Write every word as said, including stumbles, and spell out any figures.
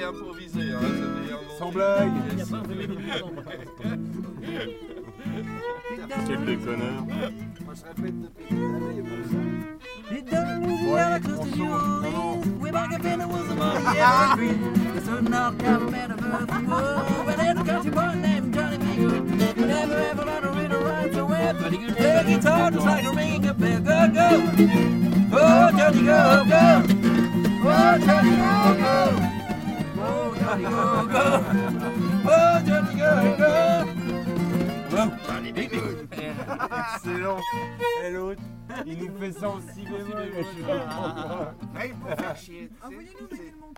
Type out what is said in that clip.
improvisé, hein, c'était inventé. Sans blague. Yes. Quel déconneur. Moi je répète depuis des années pour ça. It doesn't lose Ouais, the close on to change. New Non, non. Orleans. Way back up in the woods of Money Evergreen. The certain knocked out man of earth and wood. But there's a country boy named Johnny B. Good. Never ever learned to read or write so well. But he could play guitar just like a ringing a bell. Go, go. Oh, Johnny, go, go. Oh, Johnny, go, go. Oh, Johnny, go, go. Oh, Johnny, go, go. Oh, Johnny, big, big. Excellent. Et l'autre, il nous fait ça en si bémol. Je suis là. Hey, pour faire chier. Envoyez-nous des